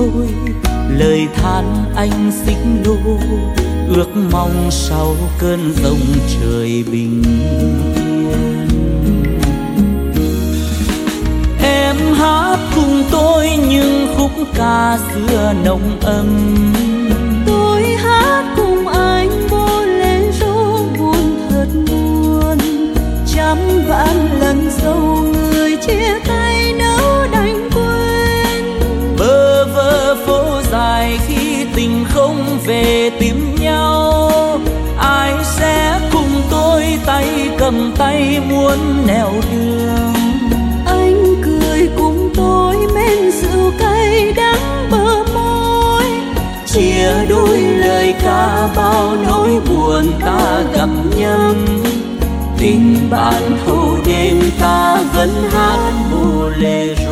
tôi, lời than anh xích lô, ước mong sau cơn giông trời bình yên. Em hát cùng tôi những khúc ca xưa nồng ấm, tôi hát cùng anh bolero buồn thật buồn. Trăm vạn lần dâu người chia tay nỡ đành quên. Bơ vơ phố dài khi tình không về tìm nhau, ai sẽ cùng tôi tay cầm tay muôn nẻo đường. Anh cười cùng tôi men rượu cay đắng bờ môi, chia đôi lời ca bao nỗi buồn ta gặp nhầm. Tình bạn thâu đêm ta vẫn hát bolero.